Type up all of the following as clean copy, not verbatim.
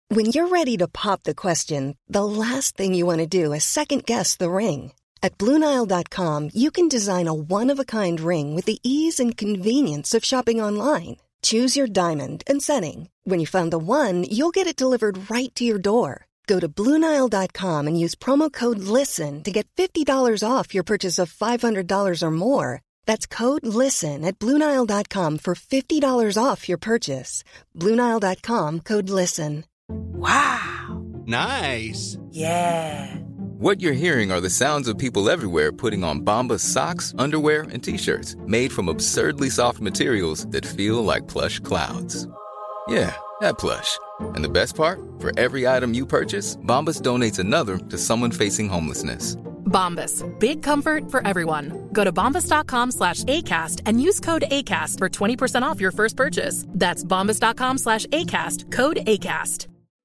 When you're ready to pop the question, the last thing you want to do is second-guess the ring. At BlueNile.com, you can design a one-of-a-kind ring with the ease and convenience of shopping online. Choose your diamond and setting. When you find the one, you'll get it delivered right to your door. Go to BlueNile.com and use promo code LISTEN to get $50 off your purchase of $500 or more. That's code LISTEN at BlueNile.com for $50 off your purchase. BlueNile.com, code LISTEN. Wow. Nice. Yeah. What you're hearing are the sounds of people everywhere putting on Bombas socks, underwear, and T-shirts made from absurdly soft materials that feel like plush clouds. Yeah, that plush. And the best part? For every item you purchase, Bombas donates another to someone facing homelessness. Bombas. Big comfort for everyone. Go to bombas.com/ACAST and use code ACAST for 20% off your first purchase. That's bombas.com/ACAST. Code ACAST.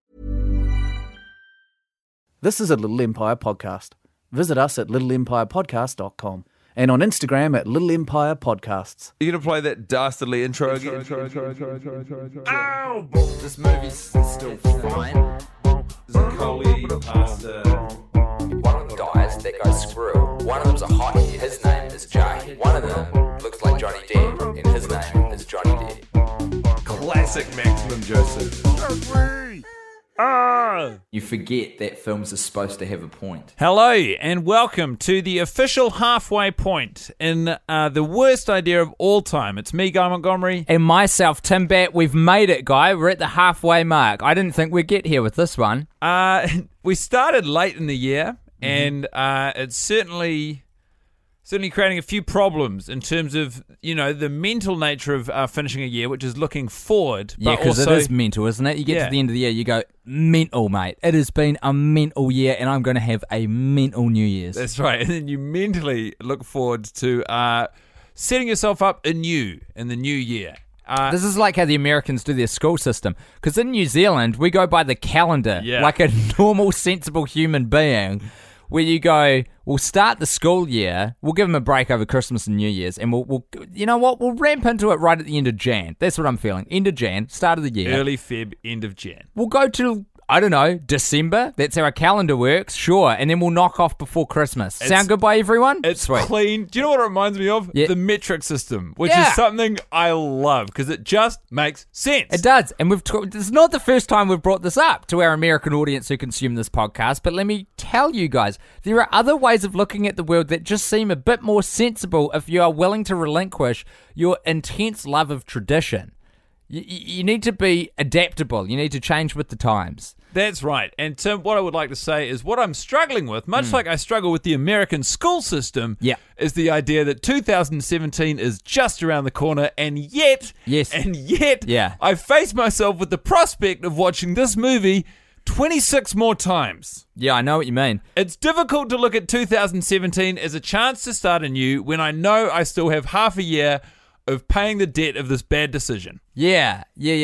This is a Little Empire podcast. Visit us at littleempirepodcast.com and on Instagram at Little Empire Podcasts. Are you going to play that dastardly intro again? Ow! This movie's still fine. One of them dies, that goes screw. One of them's a hottie, his name is Jay. One of them looks like Johnny Depp, and his name is Johnny Depp. Classic Maximum Joseph. You forget that films are supposed to have a point. Hello, and welcome to the official halfway point in the worst idea of all time. It's me, Guy Montgomery. And myself, Tim Batt. We've made it, Guy. We're at the halfway mark. I didn't think we'd get here with this one. We started late in the year, and it's certainly creating a few problems in terms of, the mental nature of finishing a year, which is looking forward. Yeah, because it is mental, isn't it? You get to the end of the year, you go, mental, mate. It has been a mental year, and I'm going to have a mental New Year's. That's right. And then you mentally look forward to setting yourself up anew in the new year. This is like how the Americans do their school system. Because in New Zealand, we go by the calendar, like a normal, sensible human being. Where you go, we'll start the school year, we'll give them a break over Christmas and New Year's, and we'll you know what, we'll ramp into it right at the end of Jan. That's what I'm feeling. End of Jan, start of the year. Early Feb, end of Jan. We'll go to, I don't know, December. That's how our calendar works, sure. And then we'll knock off before Christmas. Sound good by everyone? It's sweet. Clean. Do you know what it reminds me of? Yeah. The metric system, which is something I love because it just makes sense. It does. And it's not the first time we've brought this up to our American audience who consume this podcast, but let me tell you guys, there are other ways of looking at the world that just seem a bit more sensible if you are willing to relinquish your intense love of tradition. You need to be adaptable. You need to change with the times. That's right. And Tim, what I would like to say is what I'm struggling with, much like I struggle with the American school system, is the idea that 2017 is just around the corner, and yet, I face myself with the prospect of watching this movie 26 more times. Yeah, I know what you mean. It's difficult to look at 2017 as a chance to start anew when I know I still have half a year of paying the debt of this bad decision. Yeah.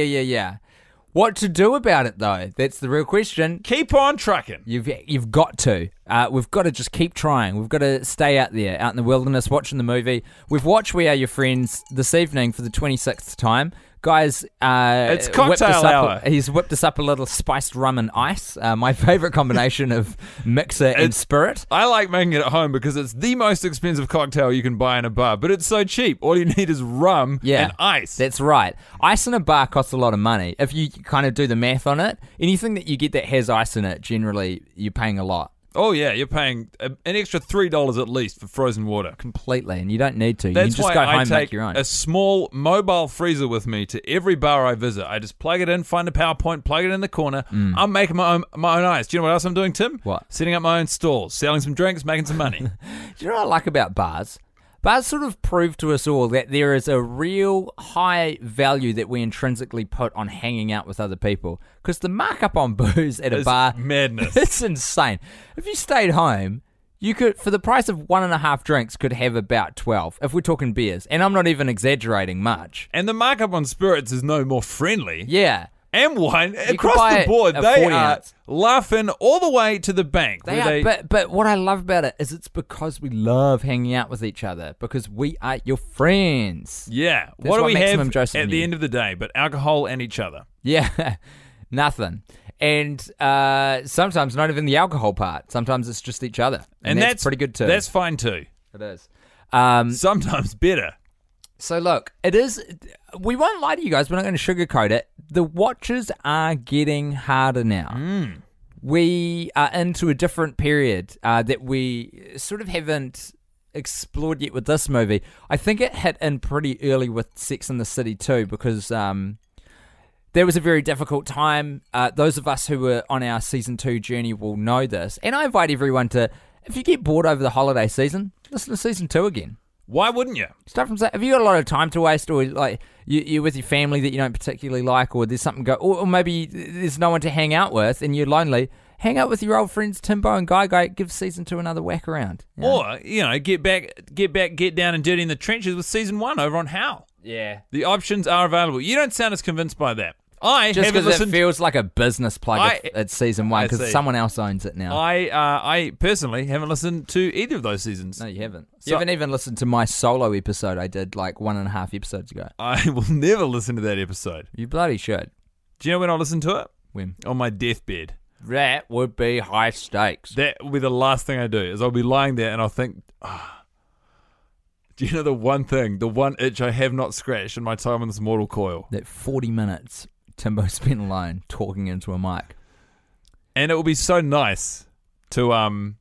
What to do about it, though? That's the real question. Keep on trucking. You've got to. We've got to just keep trying. We've got to stay out there, out in the wilderness, watching the movie. We've watched We Are Your Friends this evening for the 26th time. Guys, it's cocktail hour. He's whipped us up a little spiced rum and ice, my favourite combination of mixer and spirit. I like making it at home because it's the most expensive cocktail you can buy in a bar, but it's so cheap. All you need is rum and ice. That's right. Ice in a bar costs a lot of money. If you kind of do the math on it, anything that you get that has ice in it, generally you're paying a lot. Oh, yeah, you're paying an extra $3 at least for frozen water. Completely, and you don't need to. That's you can just why go home I and take make your own. A small mobile freezer with me to every bar I visit. I just plug it in, find a power point, plug it in the corner. I'm making my own ice. Do you know what else I'm doing, Tim? What? Setting up my own stalls, selling some drinks, making some money. Do you know what I like about bars? Bars sort of prove to us all that there is a real high value that we intrinsically put on hanging out with other people. Because the markup on booze at a bar... madness. It's insane. If you stayed home, you could, for the price of 1.5 drinks, could have about 12, if we're talking beers. And I'm not even exaggerating much. And the markup on spirits is no more friendly. Yeah. And wine, across the board, they are laughing all the way to the bank. But what I love about it is it's because we love hanging out with each other, because we are your friends. Yeah. That's what do we have Joseph at the end of the day but alcohol and each other? Yeah. Nothing. And sometimes not even the alcohol part. Sometimes it's just each other. And that's pretty good too. That's fine too. It is. Sometimes better. So look, it is. We won't lie to you guys. We're not going to sugarcoat it. The watches are getting harder now. We are into a different period that we sort of haven't explored yet with this movie. I think it hit in pretty early with Sex and the City too, because there was a very difficult time. Those of us who were on our season 2 journey will know this. And I invite everyone to, if you get bored over the holiday season, listen to season 2 again. Why wouldn't you? Start from, have you got a lot of time to waste, or like you're with your family that you don't particularly like, or there's something or maybe there's no one to hang out with and you're lonely. Hang out with your old friends Timbo and Guy. Give season 2 another whack around. You know? Or get down and dirty in the trenches with season 1 over on How. Yeah, the options are available. You don't sound as convinced by that. I just haven't because it listened. Feels like a business plug at season 1 because someone else owns it now. I personally haven't listened to either of those seasons. No, you haven't. You haven't even listened to my solo episode I did like 1.5 episodes ago. I will never listen to that episode. You bloody should. Do you know when I listened to it? When? On my deathbed. That would be high stakes. That will be the last thing I do, is I'll be lying there and I'll think, do you know the one itch I have not scratched in my time on this mortal coil? That 40 minutes Timbo spent alone talking into a mic. And it will be so nice to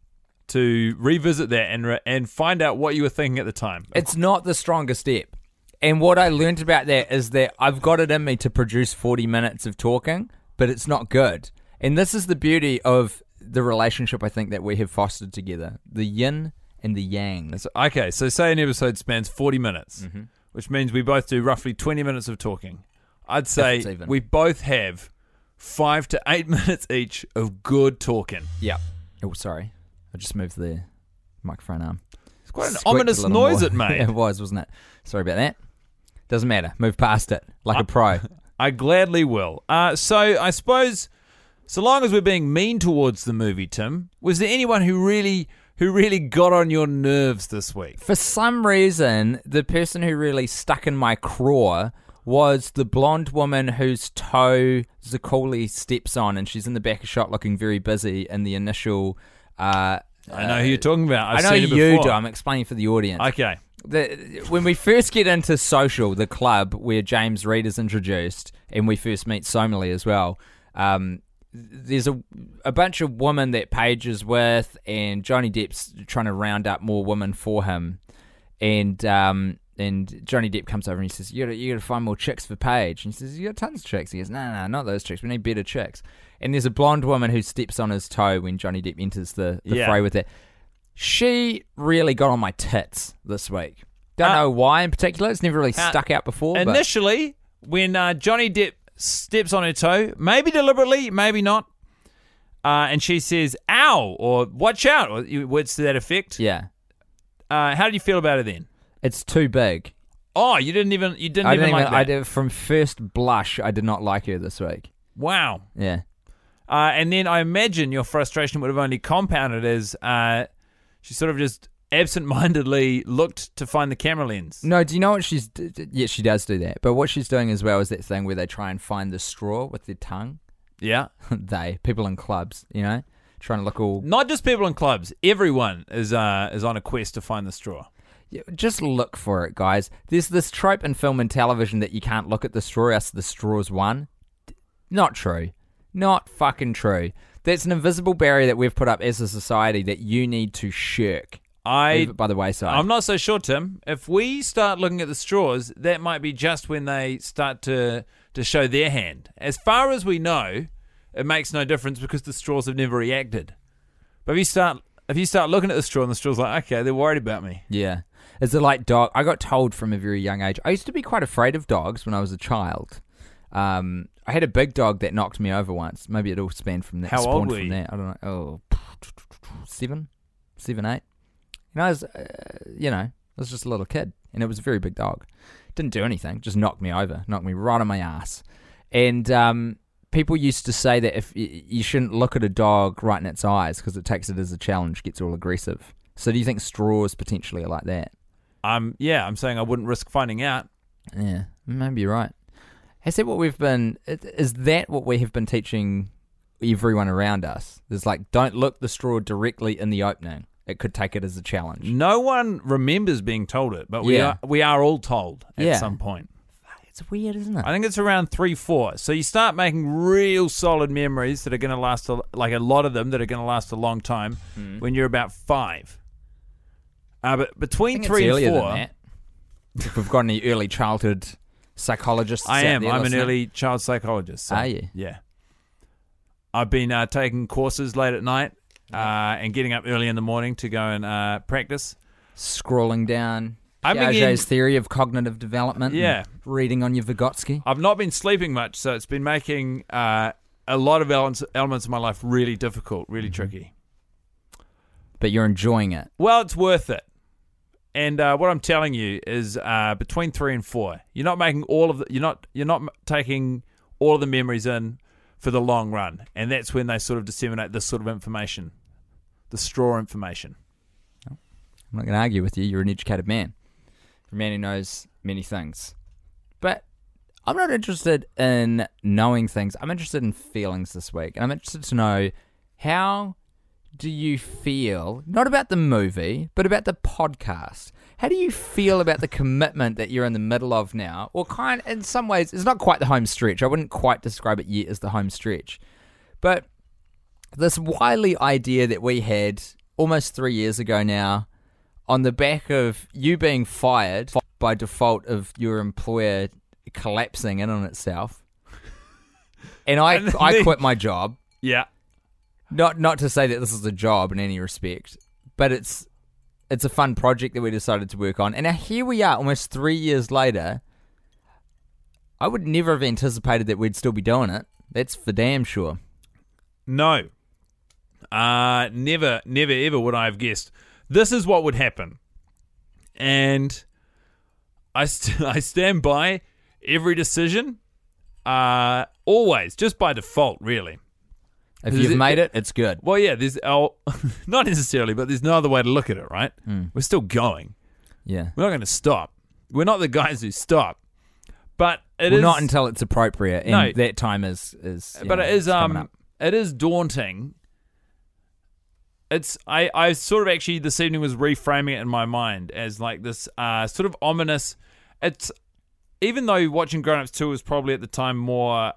revisit that and find out what you were thinking at the time. It's not the strongest step. And what I learned about that is that I've got it in me to produce 40 minutes of talking, but it's not good. And this is the beauty of the relationship I think that we have fostered together. The yin and the yang. Okay, so say an episode spans 40 minutes, which means we both do roughly 20 minutes of talking. I'd say we both have 5 to 8 minutes each of good talking. Yeah. Oh, sorry. I just moved the microphone arm. It's quite an ominous noise it made. It was, wasn't it? Sorry about that. Doesn't matter. Move past it like a pro. I gladly will. So I suppose, so long as we're being mean towards the movie, Tim, was there anyone who really got on your nerves this week? For some reason, the person who really stuck in my craw was the blonde woman whose toe Zakouli steps on, and she's in the back of shot looking very busy in the initial... I know who you're talking about. I know you do. I'm explaining for the audience. Okay. When we first get into Social, the club where James Reed is introduced, and we first meet Somali as well, there's a bunch of women that Paige is with, and Johnny Depp's trying to round up more women for him, and Johnny Depp comes over and he says, you gotta find more chicks for Paige. And he says, you got tons of chicks. He goes, no, not those chicks. We need better chicks. And there's a blonde woman who steps on his toe when Johnny Depp enters the fray with it. She really got on my tits this week. Don't know why in particular. It's never really stuck out before. Initially, when Johnny Depp steps on her toe, maybe deliberately, maybe not, and she says, ow, or watch out, or words to that effect. Yeah. How did you feel about it then? It's too big. Oh, you didn't even like that. From first blush, I did not like her this week. Wow. Yeah. And then I imagine your frustration would have only compounded as she sort of just absent-mindedly looked to find the camera lens. No, do you know what she's... Yeah, she does do that. But what she's doing as well is that thing where they try and find the straw with their tongue. Yeah. People in clubs, you know? Trying to look all... Not just people in clubs. Everyone is on a quest to find the straw. Yeah, just look for it, guys. There's this trope in film and television that you can't look at the straw else the straw's won. Not true. Not fucking true. That's an invisible barrier that we've put up as a society that you need to shirk. Leave it by the wayside. I'm not so sure, Tim. If we start looking at the straws, that might be just when they start to show their hand. As far as we know, it makes no difference because the straws have never reacted. But if you start looking at the straw and the straw's like, okay, they're worried about me. Yeah. Is it like dog? I got told from a very young age. I used to be quite afraid of dogs when I was a child. I had a big dog that knocked me over once. Maybe it all spanned from that. How old were you? From that. I don't know. 7, 8. And I was, I was just a little kid, and it was a very big dog. Didn't do anything, just knocked me over, knocked me right on my ass. And people used to say that if you shouldn't look at a dog right in its eyes because it takes it as a challenge, gets all aggressive. So do you think straws potentially are like that? Yeah, I'm saying I wouldn't risk finding out. Yeah, maybe you're right. Is that what we have been teaching everyone around us? There's like, don't look the straw directly in the opening. It could take it as a challenge. No one remembers being told it, but we are all told at some point. It's weird, isn't it? I think it's around 3-4. So you start making real solid memories that are going to last, like a lot of them that are going to last a long time when you're about 5. But between 3 and 4... If we've got any early childhood psychologists I am. I'm listening. an early child psychologist. So, are you? Yeah. I've been taking courses late at night and getting up early in the morning to go and practice. Scrolling down Piaget's theory of cognitive development. Yeah. Reading on your Vygotsky. I've not been sleeping much, so it's been making a lot of elements of my life really difficult, really tricky. But you're enjoying it. Well, it's worth it. And what I'm telling you is between 3 and 4, you're not making you're not taking all of the memories in for the long run, and that's when they sort of disseminate this sort of information, the straw information. I'm not going to argue with you. You're an educated man. You're a man who knows many things. But I'm not interested in knowing things. I'm interested in feelings this week. And I'm interested to know, how do you feel, not about the movie, but about the podcast? How do you feel about the commitment that you're in the middle of now? Or in some ways, it's not quite the home stretch. I wouldn't quite describe it yet as the home stretch. But this wily idea that we had almost 3 years ago now, on the back of you being fired by default of your employer collapsing in on itself. And I quit my job. Yeah. Not to say that this is a job in any respect, but it's a fun project that we decided to work on. And now here we are, almost 3 years later. I would never have anticipated that we'd still be doing it. That's for damn sure. No. Never, ever would I have guessed. This is what would happen. And I stand by every decision, always, just by default, really. If you've made it, it's good. Well, yeah, there's not necessarily, but there's no other way to look at it, right? We're still going. Yeah. We're not going to stop. We're not the guys who stop. But not until it's appropriate, and that time is but it is coming up. It is daunting. I sort of actually this evening was reframing it in my mind as like this sort of ominous. It's, even though watching Grown Ups 2 was probably at the time more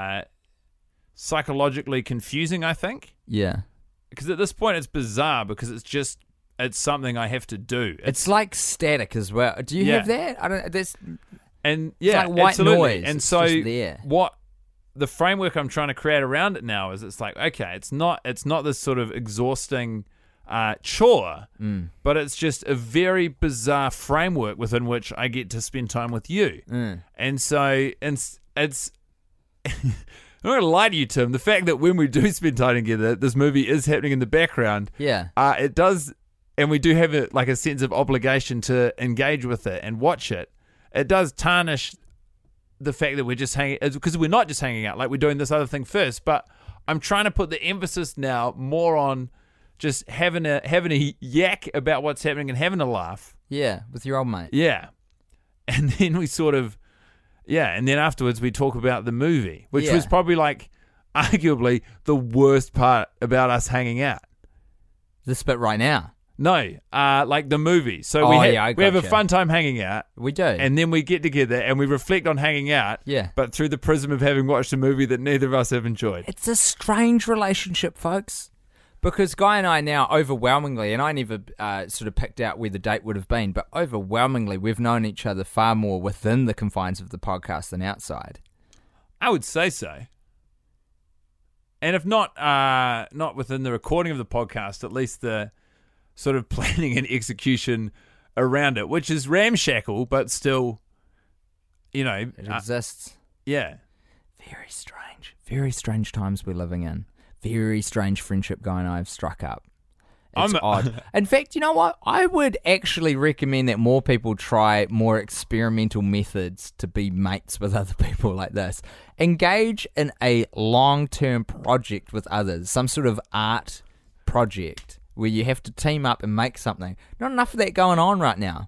psychologically confusing, I think. Yeah. Because at this point it's bizarre because it's something I have to do. It's like static as well. Do you have that? I don't. It's like white absolutely. noise. And it's so just there. what the framework I'm trying to create around it now is, it's like, okay, it's not this sort of exhausting chore, but it's just a very bizarre framework within which I get to spend time with you. And so it's I'm not going to lie to you, Tim. The fact that when we do spend time together, this movie is happening in the background. Yeah. It does, and we do have a sense of obligation to engage with it and watch it. It does tarnish the fact that we're just hanging, because we're not just hanging out, like we're doing this other thing first. But I'm trying to put the emphasis now more on just having a yak about what's happening and having a laugh. Yeah, with your old mate. Yeah. And then we sort of, and then afterwards we talk about the movie, which was probably like arguably the worst part about us hanging out. This bit right now? No, like the movie. So we have a fun time hanging out. We do. And then we get together and we reflect on hanging out. Yeah. But through the prism of having watched a movie that neither of us have enjoyed. It's a strange relationship, folks. Because Guy and I now overwhelmingly, and I never sort of picked out where the date would have been, but overwhelmingly we've known each other far more within the confines of the podcast than outside. I would say so. And if not within the recording of the podcast, at least the sort of planning and execution around it, which is ramshackle, but still, it exists. Yeah. Very strange times we're living in. Very strange friendship Guy and I have struck up. It's odd. In fact, you know what? I would actually recommend that more people try more experimental methods to be mates with other people like this. Engage in a long-term project with others, some sort of art project where you have to team up and make something. Not enough of that going on right now.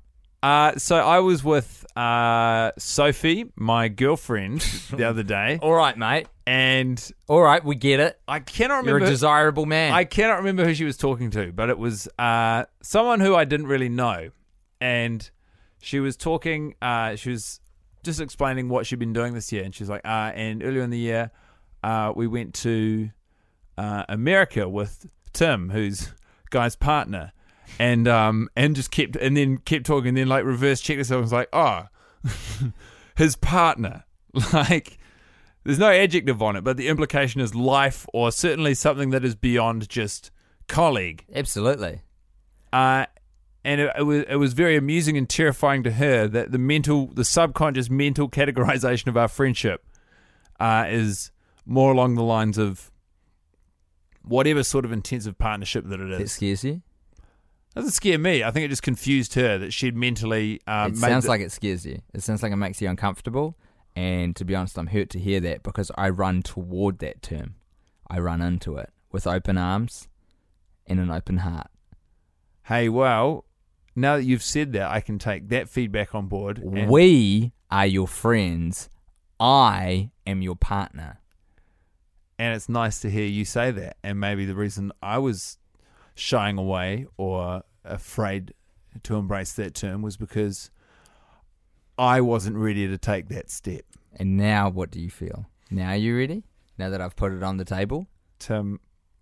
So I was with Sophie, my girlfriend, the other day. All right, mate. And all right, we get it. I cannot remember. You're a desirable man. I cannot remember who she was talking to, but it was someone who I didn't really know. And she was talking, she was just explaining what she'd been doing this year. And she's like, and earlier in the year, we went to America with Tim, who's Guy's partner. And just kept talking, and then like reverse checked herself and was like, oh, his partner. Like, there's no adjective on it, but the implication is life, or certainly something that is beyond just colleague. Absolutely. And it was very amusing and terrifying to her that the subconscious mental categorization of our friendship is more along the lines of whatever sort of intensive partnership that it is. It scares you? It doesn't scare me. I think it just confused her that she'd mentally it sounds like it scares you. It sounds like it makes you uncomfortable. And to be honest, I'm hurt to hear that because I run toward that term. I run into it with open arms and an open heart. Hey, well, now that you've said that, I can take that feedback on board. We are your friends. I am your partner. And it's nice to hear you say that. And maybe the reason I was shying away or afraid to embrace that term was because I wasn't ready to take that step. And now what do you feel? Now are you ready? Now that I've put it on the table? Tim,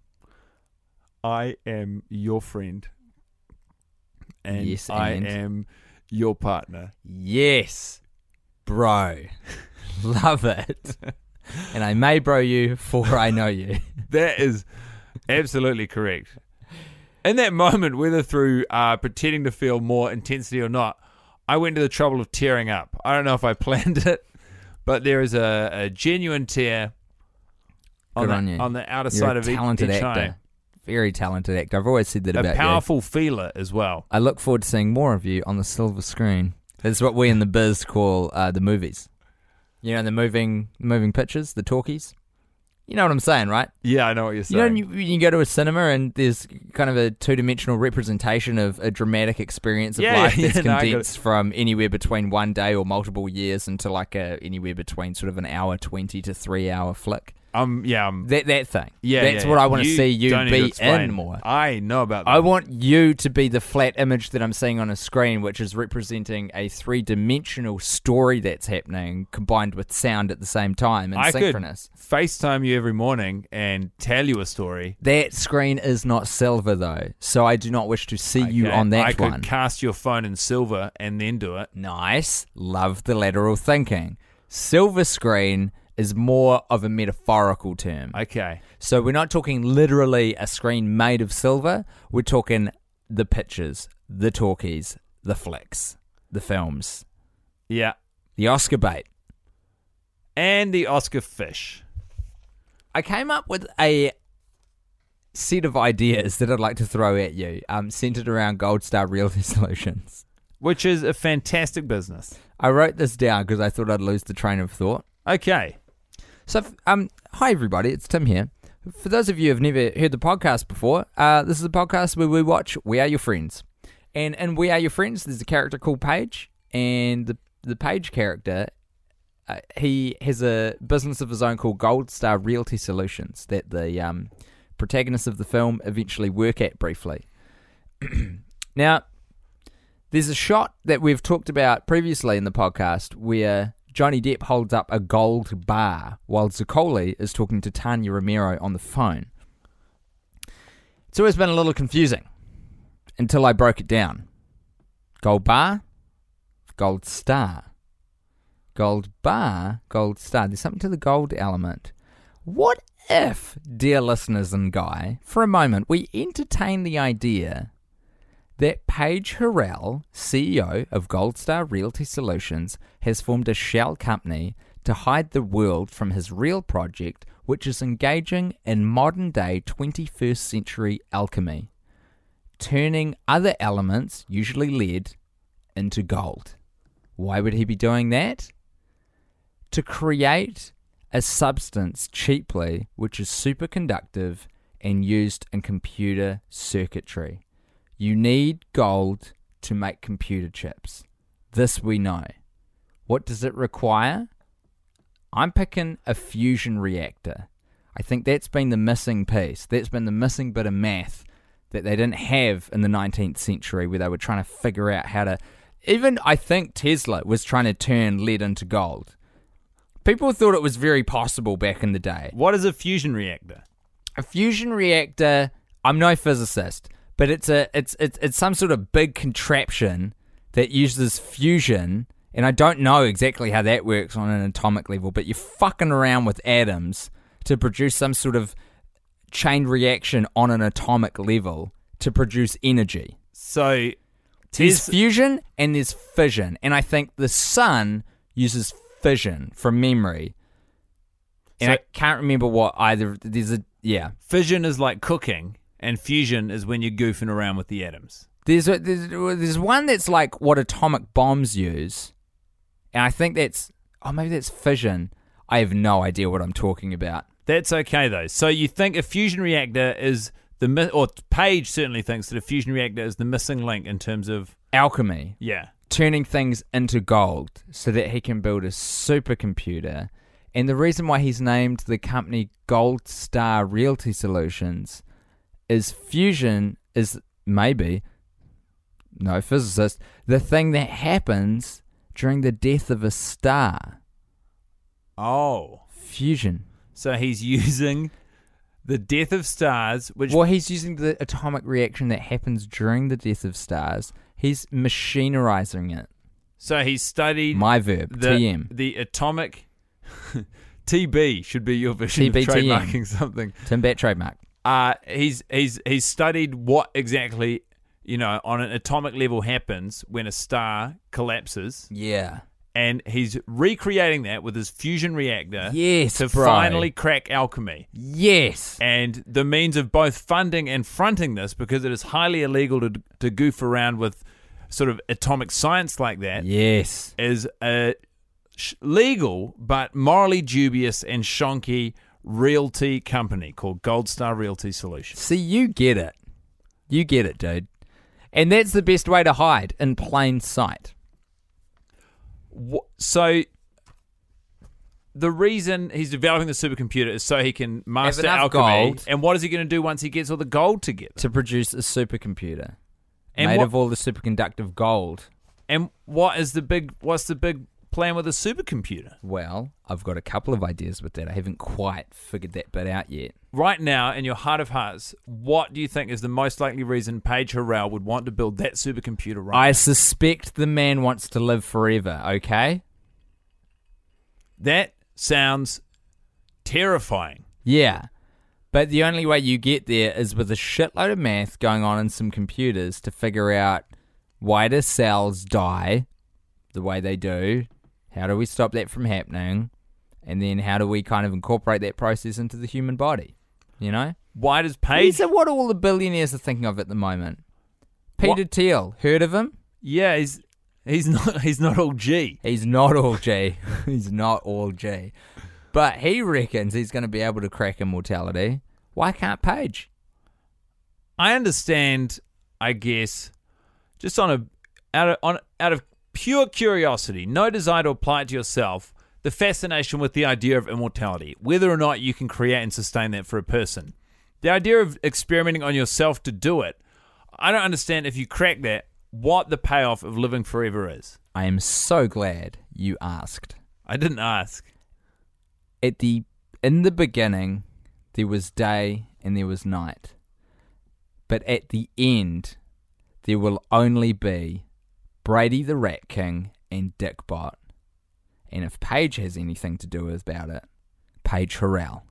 I am your friend. And yes, I am your partner. Yes, bro. Love it. And I may bro you for I know you. That is absolutely correct. In that moment, whether through pretending to feel more intensity or not, I went to the trouble of tearing up. I don't know if I planned it, but there is a genuine tear on the outer side of each eye. Very talented actor. I've always said that about you. A powerful feeler as well. I look forward to seeing more of you on the silver screen. That's what we in the biz call the movies. You know, the moving pictures, the talkies. You know what I'm saying, right? Yeah, I know what you're saying. You know, you go to a cinema and there's kind of a two-dimensional representation of a dramatic experience of life that's condensed from anywhere between 1 day or multiple years into like anywhere between sort of an hour 20 to 3 hour flick. That thing. Yeah, that's what I want to see you be in more. I know about that. I want you to be the flat image that I'm seeing on a screen, which is representing a 3-dimensional story that's happening, combined with sound at the same time and synchronous. I could FaceTime you every morning and tell you a story. That screen is not silver, though, so I do not wish to see you on that one. I could cast your phone in silver and then do it. Nice. Love the lateral thinking. Silver screen is more of a metaphorical term. Okay. So we're not talking literally a screen made of silver. We're talking the pictures, the talkies, the flicks, the films. Yeah. The Oscar bait. And the Oscar fish. I came up with a set of ideas that I'd like to throw at you, centered around Gold Star Realty Solutions. Which is a fantastic business. I wrote this down because I thought I'd lose the train of thought. Okay. So, hi everybody, it's Tim here. For those of you who have never heard the podcast before, this is a podcast where we watch We Are Your Friends. And in We Are Your Friends, there's a character called Paige, and the Paige character, he has a business of his own called Gold Star Realty Solutions that the protagonists of the film eventually work at briefly. Now, there's a shot that we've talked about previously in the podcast where Johnny Depp holds up a gold bar while Zaccoli is talking to Tanya Romero on the phone. It's always been a little confusing until I broke it down. Gold bar, gold star. Gold bar, gold star. There's something to the gold element. What if, dear listeners and Guy, for a moment we entertain the idea that Paige Harrell, CEO of Gold Star Realty Solutions, has formed a shell company to hide the world from his real project, which is engaging in modern-day 21st century alchemy, turning other elements, usually lead, into gold. Why would he be doing that? To create a substance cheaply which is superconductive and used in computer circuitry. You need gold to make computer chips. This we know. What does it require? I'm picking a fusion reactor. I think that's been the missing piece. That's been the missing bit of math that they didn't have in the 19th century, where they were trying to figure out how to... Even, I think, Tesla was trying to turn lead into gold. People thought it was very possible back in the day. What is a fusion reactor? A fusion reactor, I'm no physicist, but it's some sort of big contraption that uses fusion, and I don't know exactly how that works on an atomic level, but you're fucking around with atoms to produce some sort of chain reaction on an atomic level to produce energy. So there's fusion and there's fission, and I think the sun uses fission from memory. And So- I can't remember what either. fission is like cooking, and fusion is when you're goofing around with the atoms. There's one that's like what atomic bombs use, and I think maybe that's fission. I have no idea what I'm talking about. That's okay, though. So you think a fusion reactor is or Page certainly thinks that a fusion reactor is the missing link in terms of... Alchemy. Yeah. Turning things into gold so that he can build a supercomputer. And the reason why he's named the company Gold Star Realty Solutions is fusion is maybe, no physicist, the thing that happens during the death of a star. Oh. Fusion. So he's using the death of stars, which... Well, he's using the atomic reaction that happens during the death of stars. He's machinerizing it. So he's studied... My verb, TM. The atomic... TB should be your version of trademarking something. Tim Bat trademark. He's studied what exactly, on an atomic level happens when a star collapses. Yeah. And he's recreating that with his fusion reactor to bro. finally crack alchemy. Yes. And the means of both funding and fronting this, because it is highly illegal to goof around with sort of atomic science like that, yes, is a legal but morally dubious and shonky realty company called Gold Star Realty Solutions. See, you get it. You get it, dude. And that's the best way to hide, in plain sight. So the reason he's developing the supercomputer is so he can master alchemy. Gold. And what is he going to do once he gets all the gold together? To produce a supercomputer And made of all the superconductive gold. And what's the big plan with a supercomputer? Well, I've got a couple of ideas with that. I haven't quite figured that bit out yet. Right now, in your heart of hearts, what do you think is the most likely reason Paige Harrell would want to build that supercomputer right I now? suspect the man wants to live forever, okay? That sounds terrifying. Yeah. But the only way you get there is with a shitload of math going on in some computers to figure out why do cells die the way they do, how do we stop that from happening, and then how do we kind of incorporate that process into the human body, Why does Paige... These are what all the billionaires are thinking of at the moment. Peter Thiel, heard of him? Yeah, he's not all G. He's not all G. He's not all G. But he reckons he's going to be able to crack immortality. Why can't Paige? I understand, I guess, just out of pure curiosity, no desire to apply it to yourself, the fascination with the idea of immortality, whether or not you can create and sustain that for a person. The idea of experimenting on yourself to do it, I don't understand if you crack that, what the payoff of living forever is. I am so glad you asked. I didn't ask. In the beginning, there was day and there was night. But at the end, there will only be Brady the Rat King and Dick Bot. And if Paige has anything to do about it, Paige Harrell.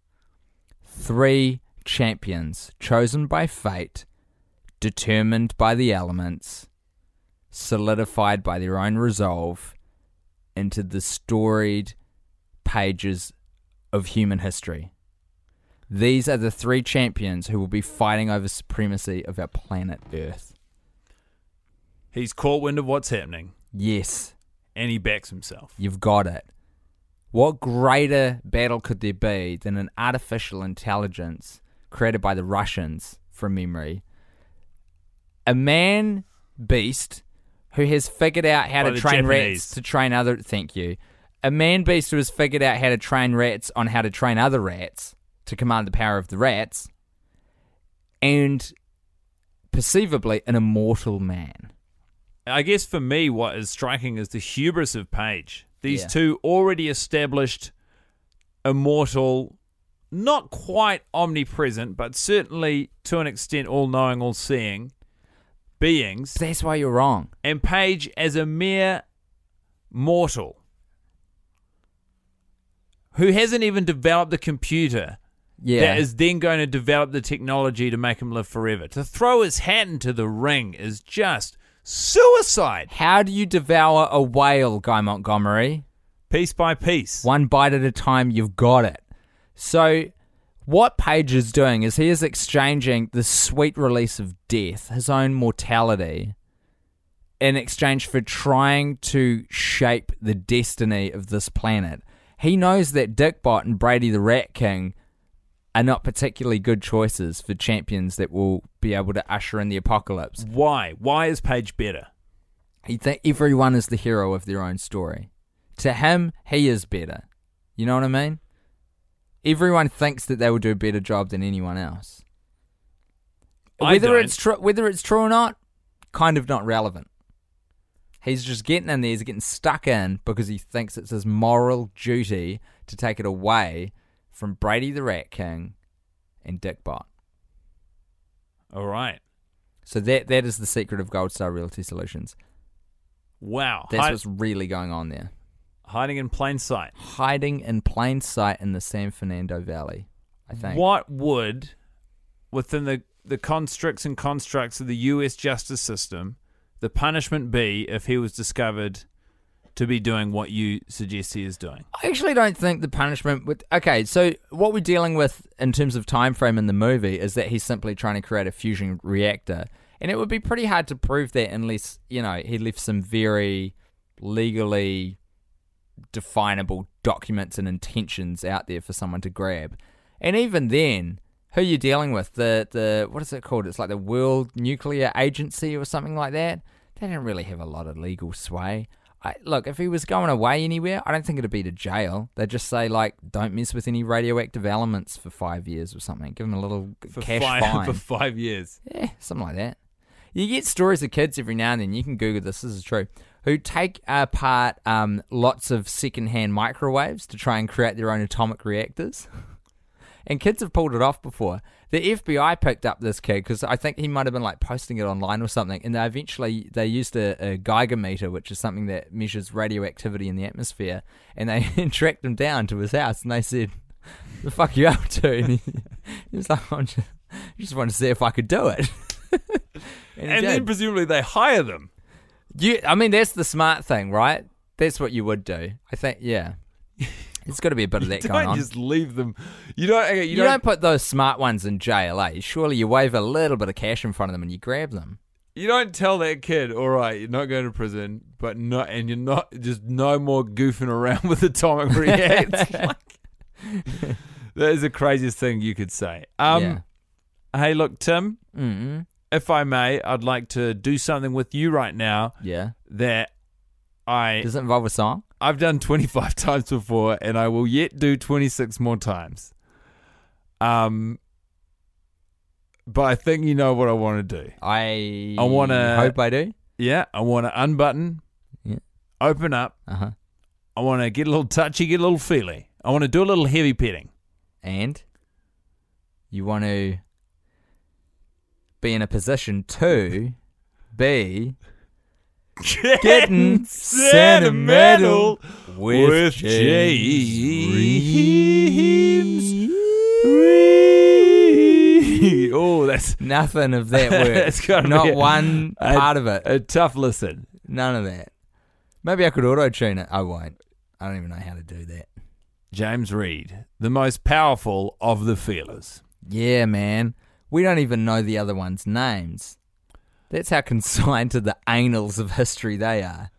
3 champions chosen by fate, determined by the elements, solidified by their own resolve into the storied pages of human history. These are the 3 champions who will be fighting over supremacy of our planet Earth. He's caught wind of what's happening. Yes. And he backs himself. You've got it. What greater battle could there be than an artificial intelligence created by the Russians, from memory? A man-beast who has figured out how By to the train Japanese. rats to train other... Thank you. A man-beast who has figured out how to train rats on how to train other rats to command the power of the rats. And perceivably an immortal man. I guess for me, what is striking is the hubris of Page. These Yeah. two already established, immortal, not quite omnipresent, but certainly to an extent all-knowing, all-seeing beings. But that's why you're wrong. And Page as a mere mortal who hasn't even developed the computer Yeah. that is then going to develop the technology to make him live forever. To throw his hat into the ring is just suicide. How do you devour a whale, Guy Montgomery? Piece by piece. One bite at a time, you've got it. So what Page is doing is he is exchanging the sweet release of death, his own mortality, in exchange for trying to shape the destiny of this planet. He knows that Dickbot and Brady the Rat King are not particularly good choices for champions that will be able to usher in the apocalypse. Why? Why is Page better? He thinks everyone is the hero of their own story. To him, he is better. You know what I mean? Everyone thinks that they will do a better job than anyone else. Whether it's true or not, kind of not relevant. He's just getting in there, he's getting stuck in because he thinks it's his moral duty to take it away from Brady the Rat King and Dickbot. All right. So that is the secret of Gold Star Realty Solutions. Wow. That's what's really going on there. Hiding in plain sight. Hiding in plain sight in the San Fernando Valley, I think. What would, within the constricts and constructs of the U.S. justice system, the punishment be if he was discovered to be doing what you suggest he is doing? I actually don't think the punishment would... Okay, so what we're dealing with in terms of time frame in the movie is that he's simply trying to create a fusion reactor. And it would be pretty hard to prove that unless, he left some very legally definable documents and intentions out there for someone to grab. And even then, who are you dealing with? The what is it called? It's like the World Nuclear Agency or something like that. They don't really have a lot of legal sway. Look, if he was going away anywhere, I don't think it'd be to jail. They'd just say, don't mess with any radioactive elements for 5 years or something. Give him a little cash fine. For 5 years. Yeah, something like that. You get stories of kids every now and then, you can Google this is true, who take apart lots of secondhand microwaves to try and create their own atomic reactors. And kids have pulled it off before. The FBI picked up this kid because I think he might have been posting it online or something, and they used a Geiger meter, which is something that measures radioactivity in the atmosphere, and they tracked him down to his house, and they said, "The fuck you up to?" And he was like, "I just wanted to see if I could do it." And then presumably they hire them. That's the smart thing, right? That's what you would do. I think, yeah. There's got to be a bit of that going on. Don't just leave them. You don't put those smart ones in jail, eh? Surely you wave a little bit of cash in front of them and you grab them. You don't tell that kid, all right, you're not going to prison, and you're not just no more goofing around with atomic reactors. That is the craziest thing you could say. Yeah. Hey, look, Tim. Mm-hmm. If I may, I'd like to do something with you right now. Yeah. That Does it involve a song? I've done 25 times before, and I will yet do 26 more times. But I think you know what I want to do. I want to hope I do. Yeah, I want to unbutton, open up. Uh-huh. I want to get a little touchy, get a little feely. I want to do a little heavy petting. And you want to be in a position to be getting sentimental with James. Oh, that's nothing of that word. Not one part of it. A tough listen. None of that. Maybe I could auto-tune it. I won't. I don't even know how to do that. James Reed, the most powerful of the feelers. Yeah, man. We don't even know the other ones' names. That's how consigned to the annals of history they are.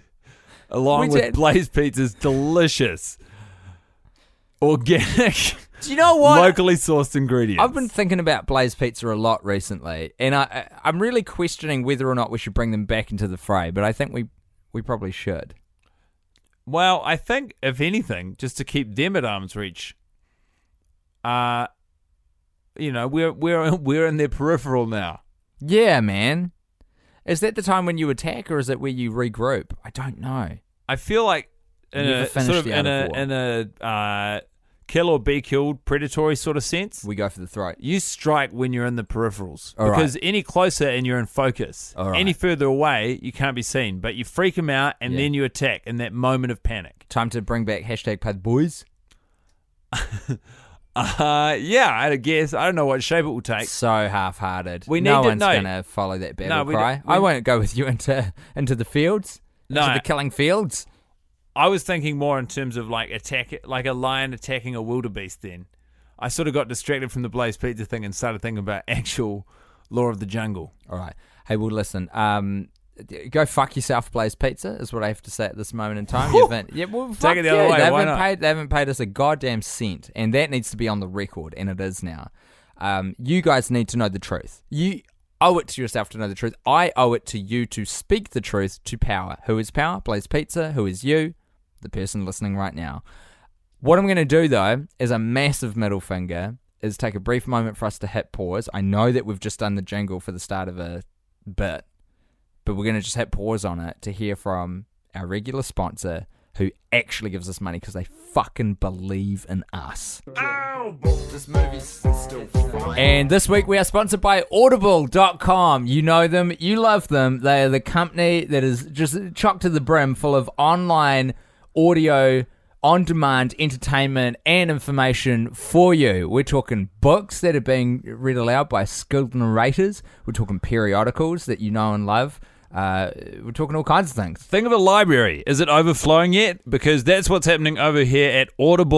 Along with Blaze Pizza's delicious, organic, Do you know what? Locally sourced ingredients. I've been thinking about Blaze Pizza a lot recently, and I'm really questioning whether or not we should bring them back into the fray, but I think we probably should. Well, I think, if anything, just to keep them at arm's reach, we're in their peripheral now. Yeah, man. Is that the time when you attack, or is it where you regroup? I don't know. I feel like in a kill or be killed predatory sort of sense, we go for the throat. You strike when you're in the peripherals. All because right. any closer and you're in focus. All right. Any further away, you can't be seen. But you freak them out and then you attack in that moment of panic. Time to bring back #PadBoys. Yeah, I guess. I don't know what shape it will take. So half-hearted. We need no to one's know. going to follow that battle No, cry. I won't go with you into the fields. No. Into the killing fields. I was thinking more in terms of like a lion attacking a wildebeest then. I sort of got distracted from the Blaze Pizza thing and started thinking about actual Law of the Jungle. All right. Hey, well, listen. Go fuck yourself, Blaze Pizza, is what I have to say at this moment in time. Take it the other way. Why not? They haven't paid us a goddamn cent, and that needs to be on the record, and it is now. You guys need to know the truth. You owe it to yourself to know the truth. I owe it to you to speak the truth to power. Who is power? Blaze Pizza. Who is you? The person listening right now. What I'm going to do, though, is a massive middle finger, is take a brief moment for us to hit pause. I know that we've just done the jingle for the start of a bit, but we're going to just hit pause on it to hear from our regular sponsor who actually gives us money because they fucking believe in us. This movie's still fine. And this week we are sponsored by Audible.com. You know them, you love them. They are the company that is just chock to the brim full of online audio, on-demand entertainment and information for you. We're talking books that are being read aloud by skilled narrators. We're talking periodicals that you know and love. We're talking all kinds of things. Think of a library. Is it overflowing yet? Because that's what's happening over here at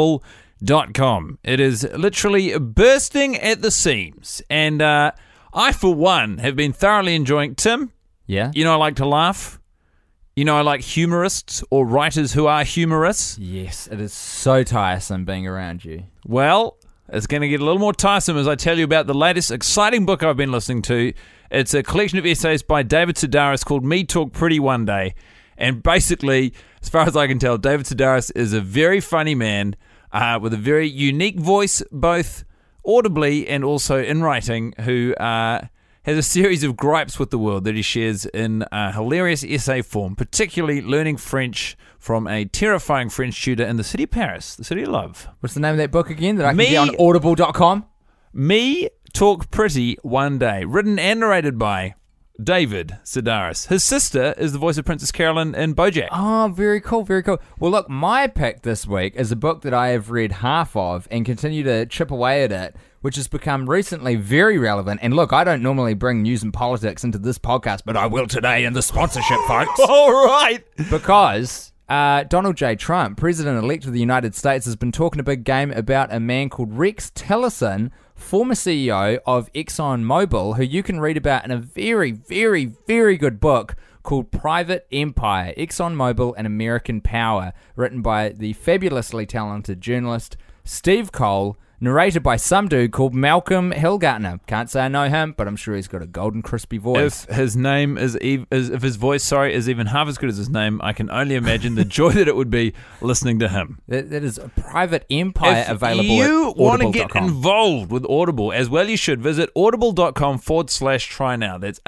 Audible.com. It is literally bursting at the seams. And I, for one, have been thoroughly enjoying... Tim? Yeah? You know I like to laugh. You know I like humorists or writers who are humorists. Yes, it is so tiresome being around you. Well, it's going to get a little more tiresome as I tell you about the latest exciting book I've been listening to. It's a collection of essays by David Sedaris called Me Talk Pretty One Day. And basically, as far as I can tell, David Sedaris is a very funny man with a very unique voice, both audibly and also in writing, who has a series of gripes with the world that he shares in hilarious essay form, particularly learning French from a terrifying French tutor in the city of Paris, the city of love. What's the name of that book again that I can get on Audible.com? Me Talk Pretty One Day, written and narrated by David Sedaris. His sister is the voice of Princess Carolyn in BoJack. Oh, very cool, very cool. Well, look, my pick this week is a book that I have read half of and continue to chip away at it, which has become recently very relevant. And look, I don't normally bring news and politics into this podcast, but I will today in the sponsorship, folks. All right. Because Donald J. Trump, President-elect of the United States, has been talking a big game about a man called Rex Tillerson, former CEO of ExxonMobil, who you can read about in a very, very, very good book called Private Empire, ExxonMobil and American Power, written by the fabulously talented journalist Steve Cole, narrated by some dude called Malcolm Hillgartner. Can't say I know him, but I'm sure he's got a golden crispy voice. If his name if his voice, is even half as good as his name, I can only imagine the joy that it would be listening to him. That is a Private Empire available If you want to get Audible.com. involved with Audible, as well you should, visit audible.com/try now. That's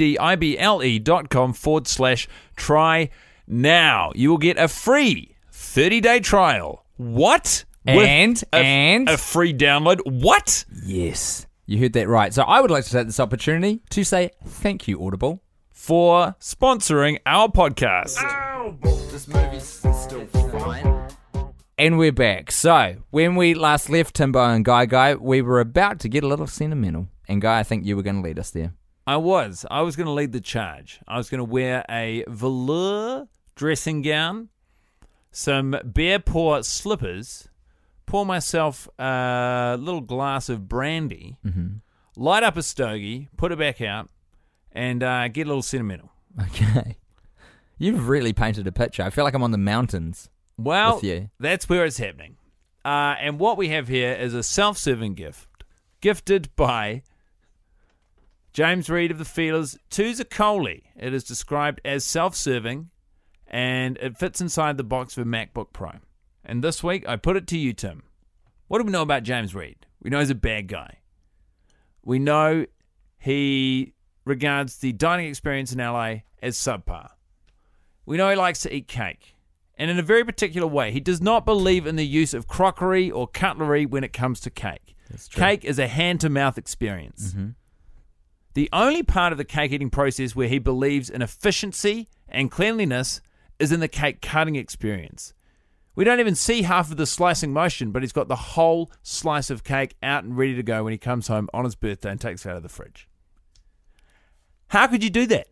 audible.com/try now. You will get a free 30-day trial. What? And a free download. What? Yes, you heard that right. So I would like to take this opportunity to say thank you, Audible, for sponsoring our podcast. This movie's still fine. And we're back. So when we last left Timbo and Guy, we were about to get a little sentimental. And Guy, I think you were going to lead us there. I was going to lead the charge. I was going to wear a velour dressing gown, some bare paw slippers, pour myself a little glass of brandy, light up a stogie, put it back out, and get a little sentimental. Okay. You've really painted a picture. I feel like I'm on the mountains with you. That's where it's happening. And what we have here is a self-serving gift gifted by James Reed of the Feelers to Zaccoli. It is described as self-serving, and it fits inside the box of a MacBook Pro. And this week, I put it to you, Tim. What do we know about James Reed? We know he's a bad guy. We know he regards the dining experience in LA as subpar. We know he likes to eat cake, and in a very particular way. He does not believe in the use of crockery or cutlery when it comes to cake. That's true. Cake is a hand-to-mouth experience. The only part of the cake eating process where he believes in efficiency and cleanliness is in the cake cutting experience. We don't even see half of the slicing motion, but he's got the whole slice of cake out and ready to go when he comes home on his birthday and takes it out of the fridge. How could you do that?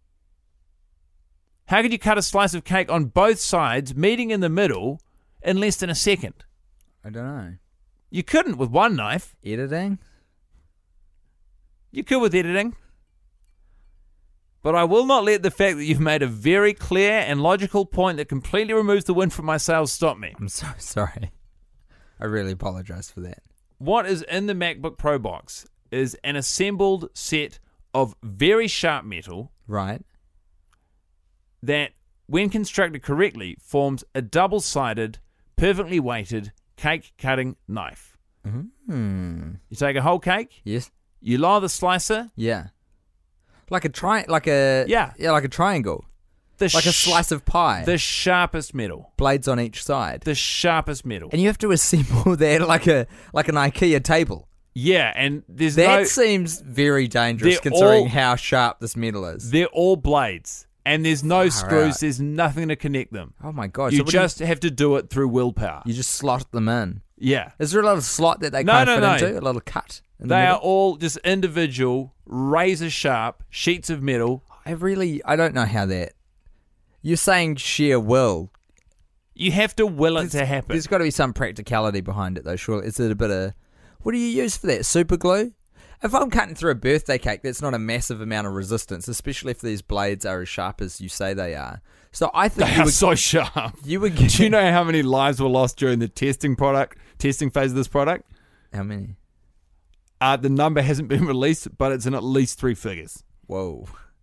How could you cut a slice of cake on both sides, meeting in the middle, in less than a second? I don't know. You couldn't with one knife. Editing? You could with editing. But I will not let the fact that you've made a very clear and logical point that completely removes the wind from my sails stop me. I'm so sorry. I really apologize for that. What is in the MacBook Pro box is an assembled set of very sharp metal. Right. That, when constructed correctly, forms a double-sided, perfectly weighted cake-cutting knife. Mm-hmm. You take a whole cake. Yes. You lower the slicer. Yeah. Like a like a triangle. Like a slice of pie. The sharpest metal. Blades on each side. The sharpest metal. And you have to assemble that like an IKEA table. Yeah, and that seems very dangerous considering how sharp this metal is. They're all blades. And there's no screws, there's nothing to connect them. Oh my God. You just have to do it through willpower. You just slot them in. Yeah. Is there a little slot that they can't fit into? A little cut? They are all just individual, razor sharp sheets of metal. I don't know how that... You're saying sheer will. You have to will it to happen. There's got to be some practicality behind it though, surely. Is it a bit of... What do you use for that? Super glue? If I'm cutting through a birthday cake, that's not a massive amount of resistance, especially if these blades are as sharp as you say they are. So I think they are so sharp. You would get... Do you know how many lives were lost during the testing phase of this product? How many? The number hasn't been released, but it's in at least 3 figures. Whoa.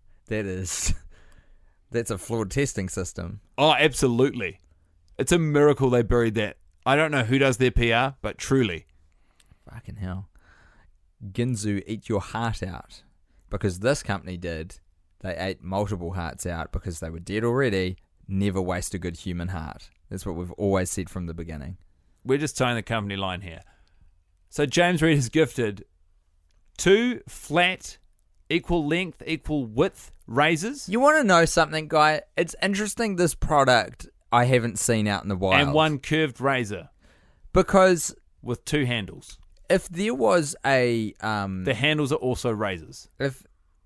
That's a flawed testing system. Oh, absolutely. It's a miracle they buried that. I don't know who does their PR, but truly. Fucking hell. Ginzu, eat your heart out. Because this company did. They ate multiple hearts out because they were dead already. Never waste a good human heart. That's what we've always said from the beginning. We're just towing the company line here. So James Reed has gifted 2 flat, equal length, equal width razors. You want to know something, Guy? It's interesting this product I haven't seen out in the wild. And 1 curved razor. Because... with 2 handles. If there was a... the handles are also razors. It's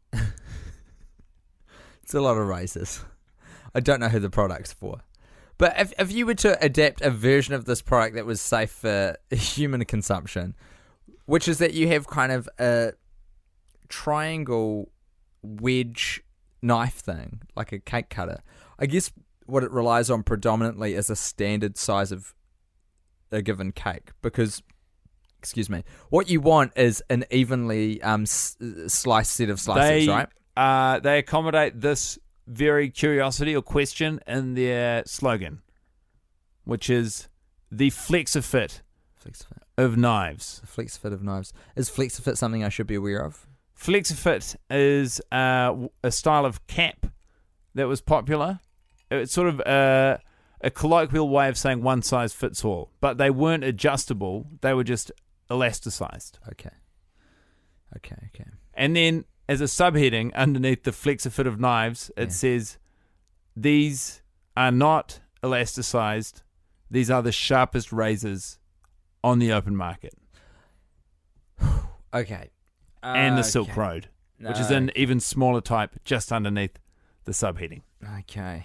a lot of razors. I don't know who the product's for. But if you were to adapt a version of this product that was safe for human consumption, which is that you have kind of a triangle wedge knife thing, like a cake cutter, I guess what it relies on predominantly is a standard size of a given cake. Because, excuse me, what you want is an evenly sliced set of slices, right? They accommodate this very curiosity or question in their slogan, which is the Flexifit of knives. The Flexifit of knives. Is Flexifit something I should be aware of? Flexifit is a style of cap that was popular. It's sort of a colloquial way of saying one size fits all, but they weren't adjustable. They were just elasticized. Okay. And then as a subheading underneath the Flexifit of knives, it says, these are not elasticized. These are the sharpest razors on the open market. Okay. And the Silk Road, which is an even smaller type just underneath the subheading. Okay.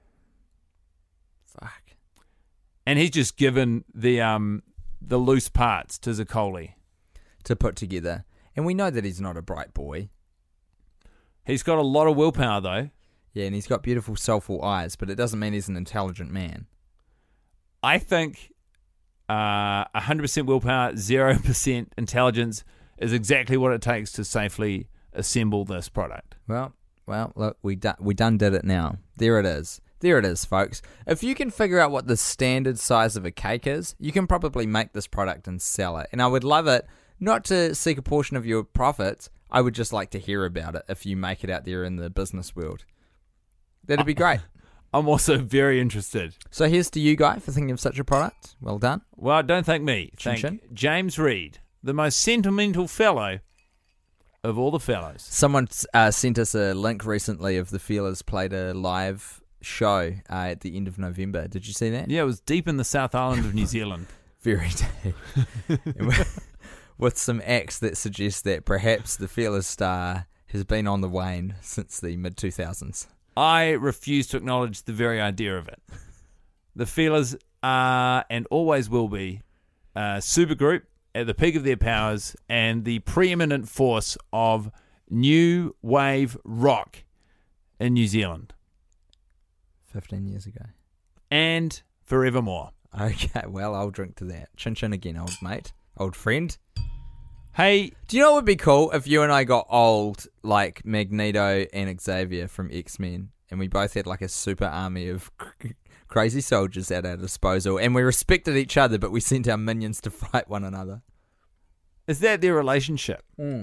Fuck. And he's just given the loose parts to Zaccoli to put together. And we know that he's not a bright boy. He's got a lot of willpower, though. Yeah, and he's got beautiful, soulful eyes, but it doesn't mean he's an intelligent man. I think 100% willpower, 0% intelligence is exactly what it takes to safely assemble this product. Well, look, we done did it now. There it is. There it is, folks. If you can figure out what the standard size of a cake is, you can probably make this product and sell it. And I would love it, not to seek a portion of your profits, I would just like to hear about it if you make it out there in the business world. That'd be great. I'm also very interested. So here's to you, Guy, for thinking of such a product. Well done. Well, don't thank me. Chin Thank chin. James Reed, the most sentimental fellow of all the fellows. Someone sent us a link recently of the Feelers played a live show at the end of November. Did you see that? Yeah, it was deep in the South Island of New Zealand. Very deep. With some acts that suggest that perhaps the Feelers star has been on the wane since the mid-2000s. I refuse to acknowledge the very idea of it. The Feelers are and always will be a supergroup at the peak of their powers and the preeminent force of new wave rock in New Zealand. 15 years ago. And forevermore. Okay, well, I'll drink to that. Chin chin again, old mate. Old friend. Hey, do you know what would be cool if you and I got old like Magneto and Xavier from X-Men and we both had like a super army of crazy soldiers at our disposal and we respected each other but we sent our minions to fight one another? Is that their relationship?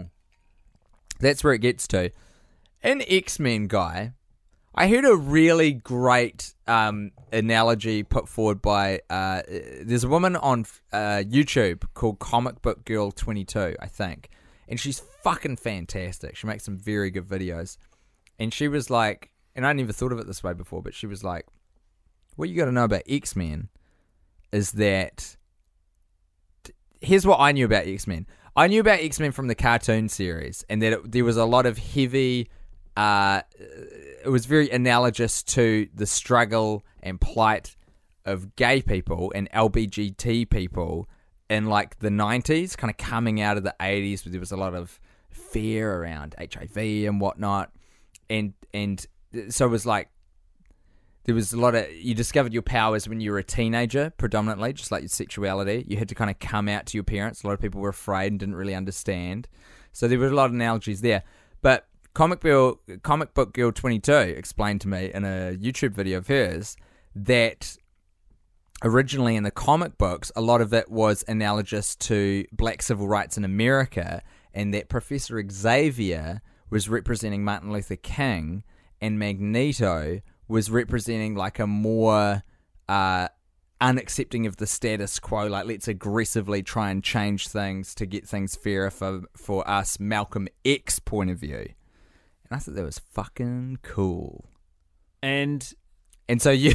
That's where it gets to. In X-Men, Guy, I heard a really great analogy put forward by there's a woman on YouTube called Comic Book Girl 22, I think, and she's fucking fantastic. She makes some very good videos, and she was like, and I never thought of it this way before, but she was like, what you got to know about X-Men is that here's what I knew about X-Men. I knew about X-Men from the cartoon series, and that there was a lot of heavy it was very analogous to the struggle and plight of gay people and LGBT people in like the 90s, kind of coming out of the 80s, where there was a lot of fear around HIV and whatnot. And so it was like, there was a lot of, you discovered your powers when you were a teenager, predominantly, just like your sexuality. You had to kind of come out to your parents. A lot of people were afraid and didn't really understand. So there were a lot of analogies there. But Comic Book Girl 22 explained to me in a YouTube video of hers that originally in the comic books, a lot of it was analogous to black civil rights in America, and that Professor Xavier was representing Martin Luther King, and Magneto was representing like a more unaccepting of the status quo, like let's aggressively try and change things to get things fairer for us, Malcolm X point of view. And I thought that was fucking cool. And so you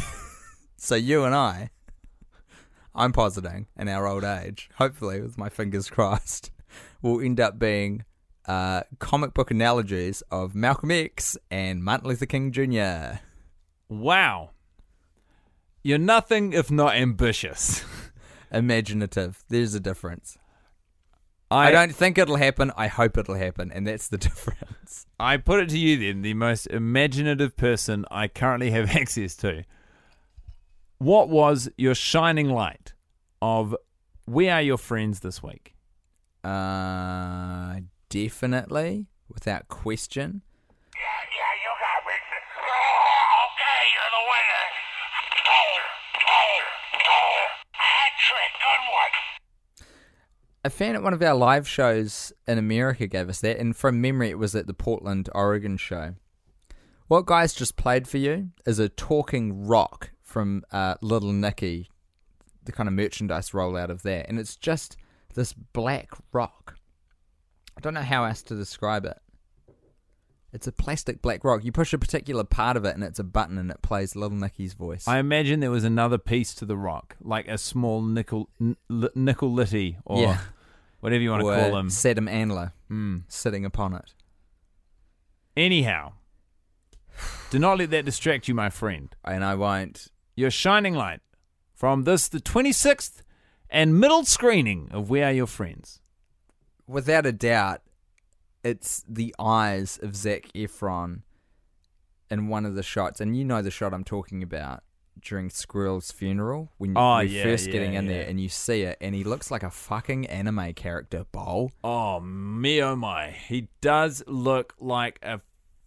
and I'm positing in our old age, hopefully with my fingers crossed, will end up being comic book analogies of Malcolm X and Martin Luther King Jr. Wow. You're nothing if not ambitious. Imaginative. There's a difference. I don't think it'll happen. I hope it'll happen, and that's the difference. I put it to you then, the most imaginative person I currently have access to. What was your shining light of We Are Your Friends this week? Definitely, without question. Yeah, you got me. Okay, you're the winner. Hat-trick, good one. A fan at one of our live shows in America gave us that, and from memory it was at the Portland, Oregon show. What Guys just played for you is a talking rock from Little Nicky, the kind of merchandise rollout of that, and it's just this black rock. I don't know how else to describe it. It's a plastic black rock. You push a particular part of it and it's a button and it plays Little Nicky's voice. I imagine there was another piece to the rock, like a small nickel litty or whatever you want to call him. Saddam Antler sitting upon it. Anyhow, do not let that distract you, my friend. And I won't. Your shining light from this, the 26th and middle screening of We Are Your Friends. Without a doubt, it's the eyes of Zac Efron in one of the shots, and you know the shot I'm talking about, during Squirrel's funeral when Oh, you're yeah, first yeah, getting in yeah. there and you see it, and he looks like a fucking anime character, Bowl. Oh, me oh my. He does look like a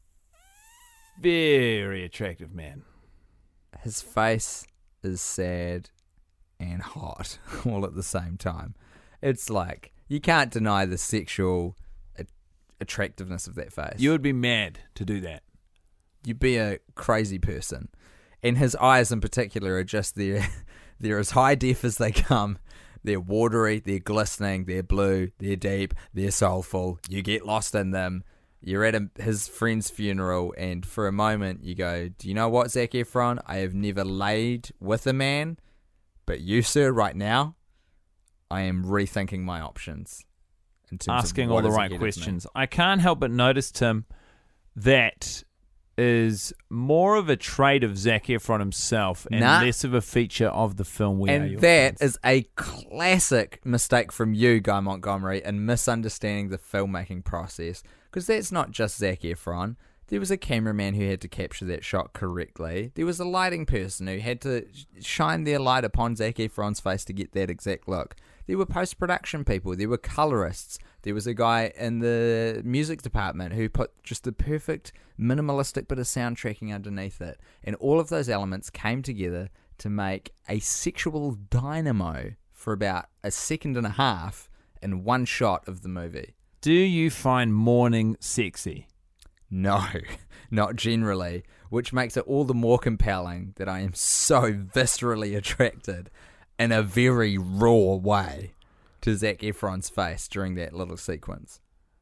very attractive man. His face is sad and hot all at the same time. It's like, you can't deny the sexual attractiveness of that face. You would be mad to do that. You'd be a crazy person. And his eyes in particular are just they're as high def as they come. They're watery, they're glistening, they're blue, they're deep, they're soulful. You get lost in them. You're at his friend's funeral, and for a moment you go, do you know what, Zac Efron? I have never laid with a man, but you, sir, right now, I am rethinking my options. In terms Asking of all what the is right ahead of me. questions. I can't help but notice, Tim, that is more of a trait of Zac Efron himself and less of a feature of the film We Are Your And that Friends. is a classic mistake from you, Guy Montgomery, in misunderstanding the filmmaking process. Because that's not just Zac Efron. There was a cameraman who had to capture that shot correctly. There was a lighting person who had to shine their light upon Zac Efron's face to get that exact look. There were post-production people. There were colorists. There was a guy in the music department who put just the perfect minimalistic bit of soundtracking underneath it. And all of those elements came together to make a sexual dynamo for about a second and a half in one shot of the movie. Do you find mourning sexy? No, not generally, which makes it all the more compelling that I am so viscerally attracted in a very raw way to Zac Efron's face during that little sequence.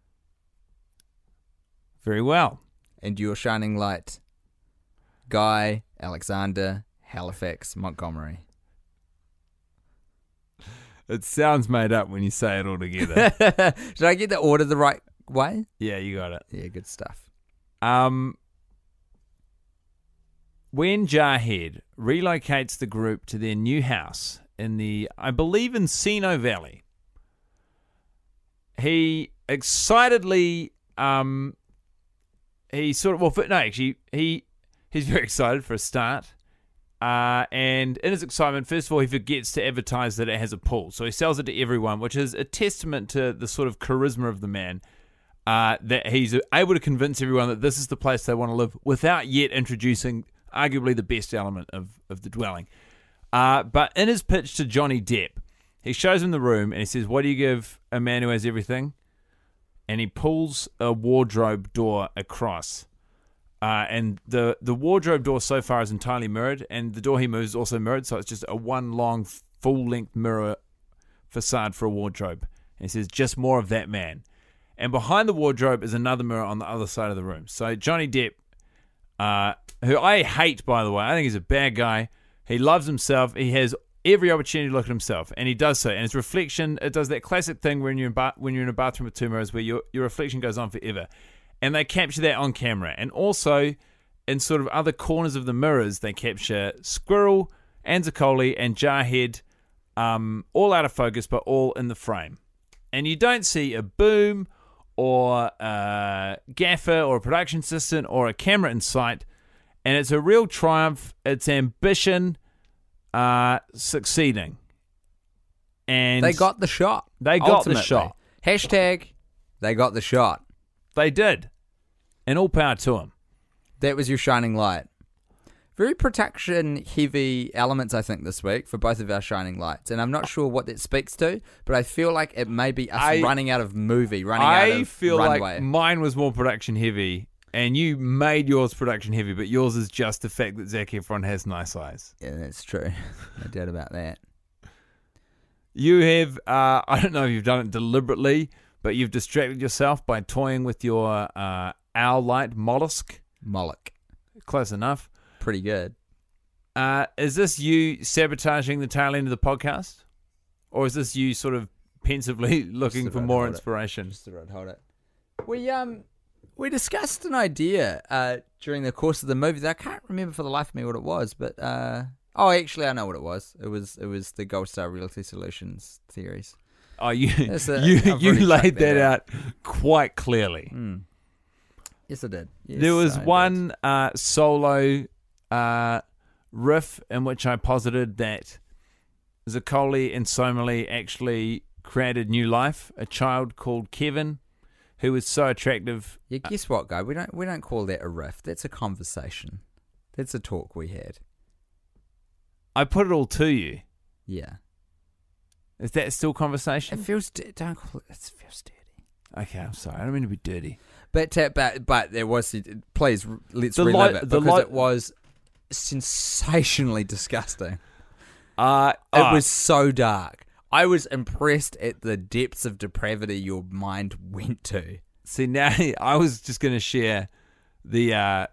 Very well. And your shining light, Guy Alexander Halifax Montgomery. It sounds made up when you say it all together. Did I get the order the right way? Yeah, you got it. Yeah, good stuff. When Jarhead relocates the group to their new house in the, I believe, Encino Valley, he excitedly, he's very excited for a start. And in his excitement, first of all, he forgets to advertise that it has a pool. So he sells it to everyone, which is a testament to the sort of charisma of the man, that he's able to convince everyone that this is the place they want to live without yet introducing arguably the best element of the dwelling. But in his pitch to Johnny Depp, he shows him the room and he says, what do you give a man who has everything? And he pulls a wardrobe door across. And the wardrobe door so far is entirely mirrored, and the door he moves is also mirrored, so it's just a one long full-length mirror facade for a wardrobe. And he says, just more of that man. And behind the wardrobe is another mirror on the other side of the room. So Johnny Depp, who I hate, by the way, I think he's a bad guy. He loves himself. He has every opportunity to look at himself, and he does so. And his reflection, it does that classic thing when you're in a bathroom with two mirrors where your reflection goes on forever. And they capture that on camera. And also, in sort of other corners of the mirrors, they capture Squirrel, Anzicoli, and Jarhead, all out of focus, but all in the frame. And you don't see a boom or a gaffer or a production assistant or a camera in sight. And it's a real triumph. It's ambition succeeding. And they got the shot. They got the shot. Hashtag, they got the shot. They did. And all power to them. That was your shining light. Very production-heavy elements, I think, this week for both of our shining lights. And I'm not sure what that speaks to, but I feel like it may be us running out of movie, out of I feel runway. like mine was more production-heavy, and you made yours production-heavy, but yours is just the fact that Zac Efron has nice eyes. Yeah, that's true. No doubt about that. You have, I don't know if you've done it deliberately, but you've distracted yourself by toying with your owl light mollusk. Moloch. Close enough. Pretty good. Is this you sabotaging the tail end of the podcast? Or is this you sort of pensively looking for more inspiration? Just thought I'd hold it. We discussed an idea during the course of the movie that I can't remember for the life of me what it was, but actually I know what it was. It was the Gold Star Realty Solutions theories. Oh, you really laid that out quite clearly. Mm. Yes, I did. Yes, there was one solo riff in which I posited that Zaccoli and Somali actually created new life, a child called Kevin, who was so attractive. Yeah, guess what, guy? We don't call that a riff. That's a conversation. That's a talk we had. I put it all to you. Yeah. Is that still conversation? It feels. Don't call it. It feels dirty. Okay, I'm sorry. I don't mean to be dirty. But there was. Please let's relive it because it was sensationally disgusting. It was so dark. I was impressed at the depths of depravity your mind went to. See, now I was just going to share the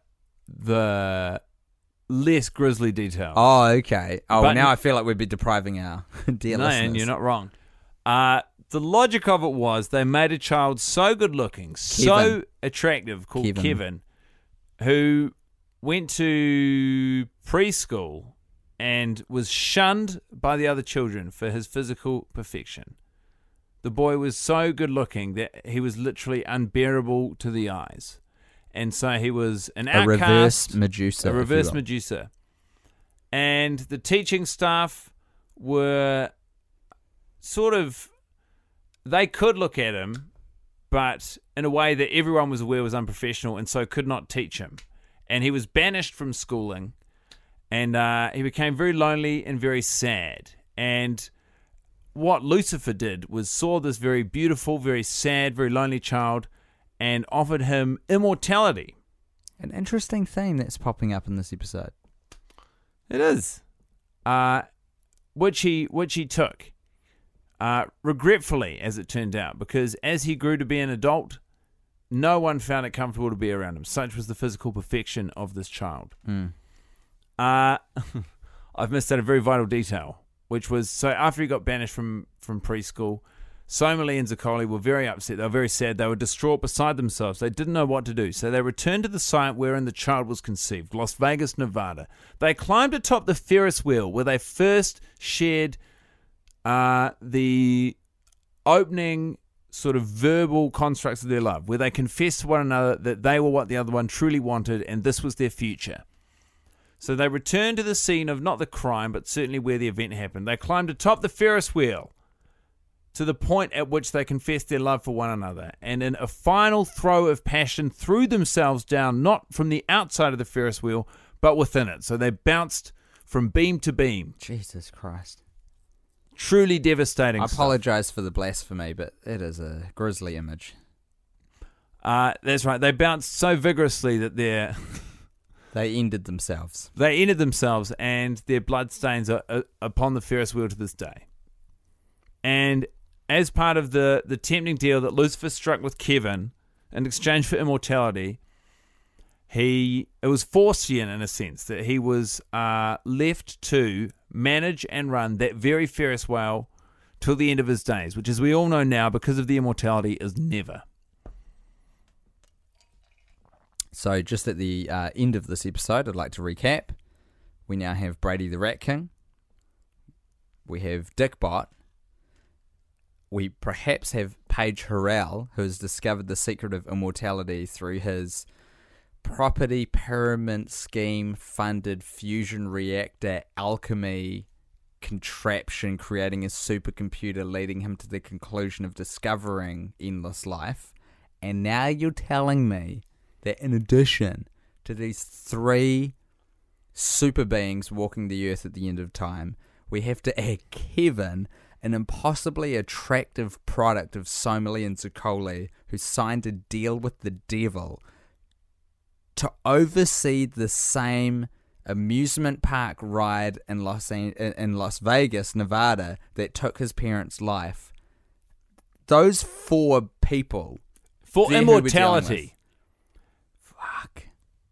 less grisly detail. Oh, okay. But now I feel like we'd be depriving our dear listeners. And you're not wrong. The logic of it was they made a child so good looking, so attractive, called Kevin, who went to preschool and was shunned by the other children for his physical perfection. The boy was so good looking that he was literally unbearable to the eyes. And so he was an outcast. A reverse Medusa. And the teaching staff were sort of, they could look at him, but in a way that everyone was aware was unprofessional and so could not teach him. And he was banished from schooling, and he became very lonely and very sad. And what Lucifer did was saw this very beautiful, very sad, very lonely child and offered him immortality. An interesting theme that's popping up in this episode. It is. Which he took. Regretfully, as it turned out, because as he grew to be an adult, no one found it comfortable to be around him. Such was the physical perfection of this child. I've missed out a very vital detail, which was, so after he got banished from preschool, Somali and Zaccoli were very upset. They were very sad. They were distraught beside themselves. They didn't know what to do. So they returned to the site wherein the child was conceived, Las Vegas, Nevada. They climbed atop the Ferris wheel where they first shared the opening sort of verbal constructs of their love, where they confessed to one another that they were what the other one truly wanted and this was their future. So they returned to the scene of not the crime, but certainly where the event happened. They climbed atop the Ferris wheel to the point at which they confessed their love for one another, and in a final throw of passion threw themselves down, not from the outside of the Ferris wheel, but within it. So they bounced from beam to beam. Jesus Christ. Truly devastating I stuff. apologize for the blasphemy, but it is a grisly image. That's right. They bounced so vigorously that they ended themselves. They ended themselves, and their bloodstains are upon the Ferris wheel to this day. And as part of the tempting deal that Lucifer struck with Kevin in exchange for immortality, it was Forcian in a sense that he was left to manage and run that very Ferris wheel till the end of his days, which, as we all know now, because of the immortality, is never. So just at the end of this episode, I'd like to recap. We now have Brady the Rat King. We have Dickbot. We perhaps have Paige Harrell, who has discovered the secret of immortality through his property pyramid scheme funded fusion reactor alchemy contraption, creating a supercomputer, leading him to the conclusion of discovering endless life. And now you're telling me that in addition to these three super beings walking the earth at the end of time, we have to add Kevin, an impossibly attractive product of Somali and Zaccoli, who signed a deal with the devil to oversee the same amusement park ride in Las Vegas, Nevada, that took his parents' life. Those four people. For immortality. Fuck.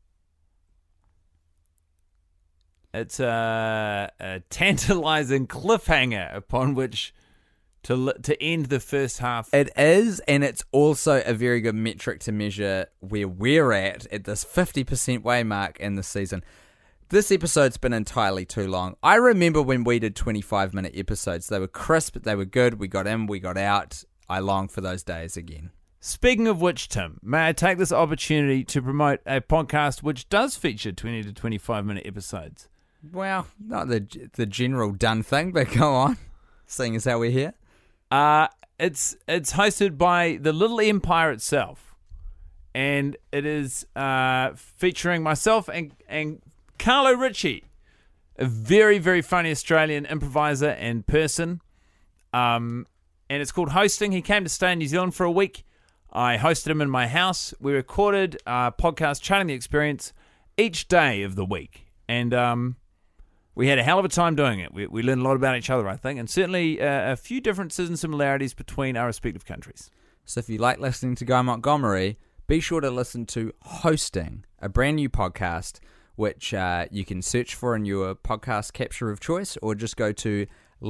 It's a tantalizing cliffhanger upon which to end the first half. It is, and it's also a very good metric to measure where we're at this 50% way mark in the season. This episode's been entirely too long. I remember when we did 25-minute episodes. They were crisp, they were good, we got in, we got out. I long for those days again. Speaking of which, Tim, may I take this opportunity to promote a podcast which does feature 20 to 25-minute episodes? Well, not the general done thing, but go on. Seeing as how we're here. It's hosted by the Little Empire itself, and it is featuring myself and Carlo Ritchie, a very, very funny Australian improviser and person. And it's called Hosting. He came to stay in New Zealand for a week. I hosted him in my house. We recorded a podcast, Charting the Experience, each day of the week. And we had a hell of a time doing it. We learned a lot about each other, I think, and certainly a few differences and similarities between our respective countries. So if you like listening to Guy Montgomery, be sure to listen to Hosting, a brand new podcast, which you can search for in your podcast capture of choice, or just go to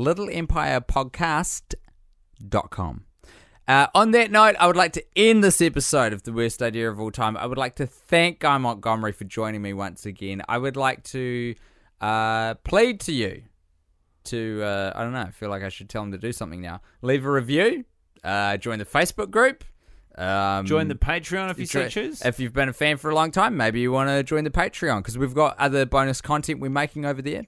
littleempirepodcast.com. On that note, I would like to end this episode of The Worst Idea of All Time. I would like to thank Guy Montgomery for joining me once again. I would like to plead to you to, I don't know, I feel like I should tell him to do something now. Leave a review, join the Facebook group. Join the Patreon if you so choose. If you've been a fan for a long time, maybe you want to join the Patreon, because we've got other bonus content we're making over there,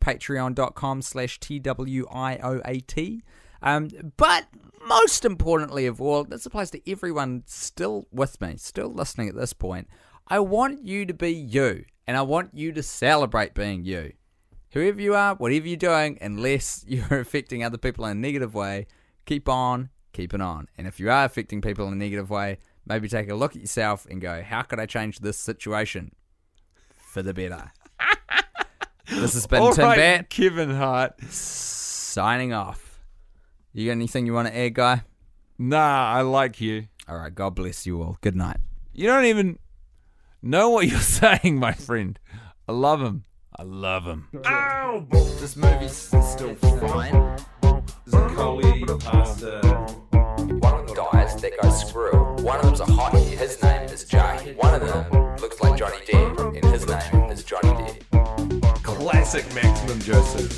patreon.com/TWIOAT. But most importantly of all, this applies to everyone still with me, still listening at this point. I want you to be you, and I want you to celebrate being you. Whoever you are, whatever you're doing, unless you're affecting other people in a negative way, keep on keeping on. And if you are affecting people in a negative way, maybe take a look at yourself and go, how could I change this situation for the better? This has been Tim Batt. Kevin Hart. Signing off. You got anything you want to add, Guy? Nah, I like you. All right, God bless you all. Good night. You don't even know what you're saying, my friend. I love him. I love him. Ow! This movie's still fine. There's a Coley pasta. One of them dies, that goes screw. One of them's a hottie, his name is Jay. One of them looks like Johnny Depp, and his name is Johnny Depp. Classic Maximum Joseph.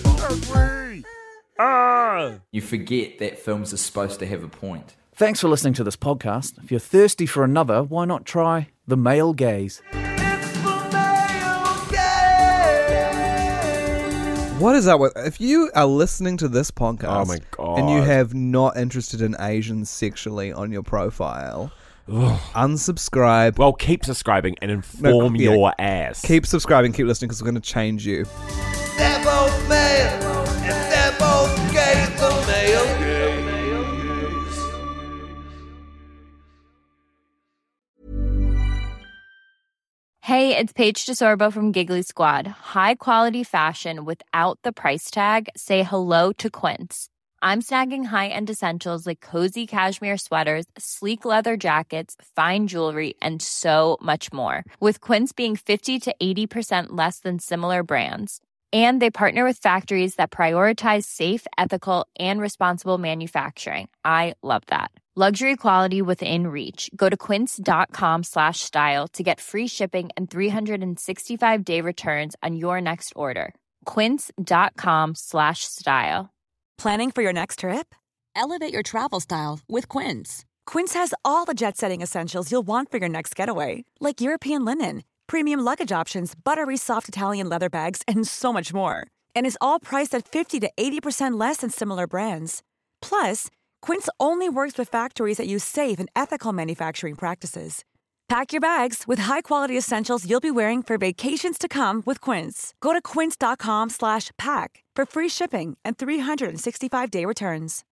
You forget that films are supposed to have a point. Thanks for listening to this podcast. If you're thirsty for another, why not try The Male Gaze? What is up with... If you are listening to this podcast... Oh my God. And you have not interested in Asians sexually on your profile... unsubscribe. Well, keep subscribing and inform your ass. Keep subscribing, keep listening, because we're going to change you. They're both male, and they're both gay. The male gaze. Hey, it's Paige DeSorbo from Giggly Squad. High quality fashion without the price tag. Say hello to Quince. I'm snagging high-end essentials like cozy cashmere sweaters, sleek leather jackets, fine jewelry, and so much more. With Quince being 50 to 80% less than similar brands. And they partner with factories that prioritize safe, ethical, and responsible manufacturing. I love that. Luxury quality within reach. Go to quince.com/style to get free shipping and 365-day returns on your next order. Quince.com/style. Planning for your next trip? Elevate your travel style with Quince. Quince has all the jet-setting essentials you'll want for your next getaway, like European linen, premium luggage options, buttery soft Italian leather bags, and so much more. And is all priced at 50 to 80% less than similar brands. Plus, Quince only works with factories that use safe and ethical manufacturing practices. Pack your bags with high-quality essentials you'll be wearing for vacations to come with Quince. Go to quince.com/pack for free shipping and 365-day returns.